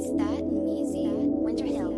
Winter Hill.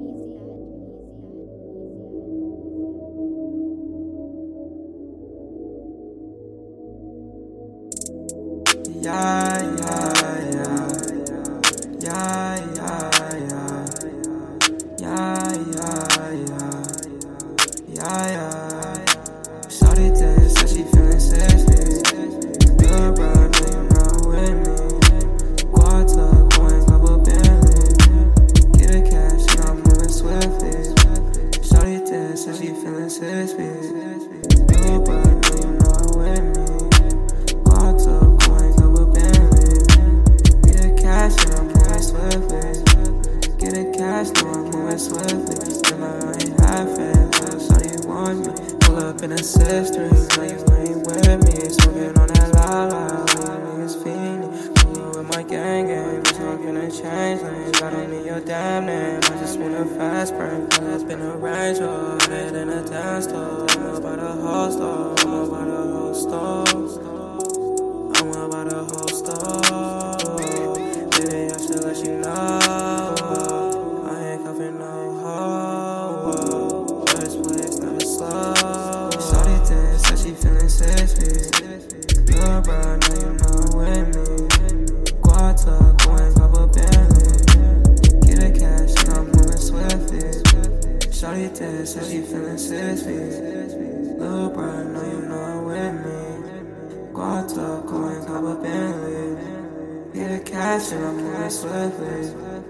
Yeah, yeah, yeah. Yeah, yeah, yeah. Yeah, yeah, yeah. Yeah, yeah. Shawty did, said she feeling sexy. Good, bro, I know you're not with me. Quad up, coin, couple Bentley. Get a cash and I'm moving swiftly. Shawty did, said she feeling sexy. Good, bro, I know you're not with me. Quad up, coin, couple Bentley. Get a cash and I'm moving swiftly. Get a cash, no, I'm moving swiftly. Still I ain't half it, so you want me. Pull up in a sister, know you ain't with me. Smoking on that la-la, niggas feeling. Pull with my gang, bitch, I'm gonna change lanes. I don't need your damn name, I just want a fast break. It's been arranged, oh, head in a dance store. I'm about a whole store, I'm about a whole store. I'm about a whole store. Baby, I should let you know. I ain't cuffing no hoe. First place, never slow. Shawty did, said she feeling sexy. Good, bro, I know you're not with me. Quad up, coin, couple Bentley. Get a cash and I'm moving swiftly. Shawty did, said she feeling sexy. Good, bro, I know you're not with me. Quad up, coin, couple Bentley. Get a cash and I'm moving swiftly.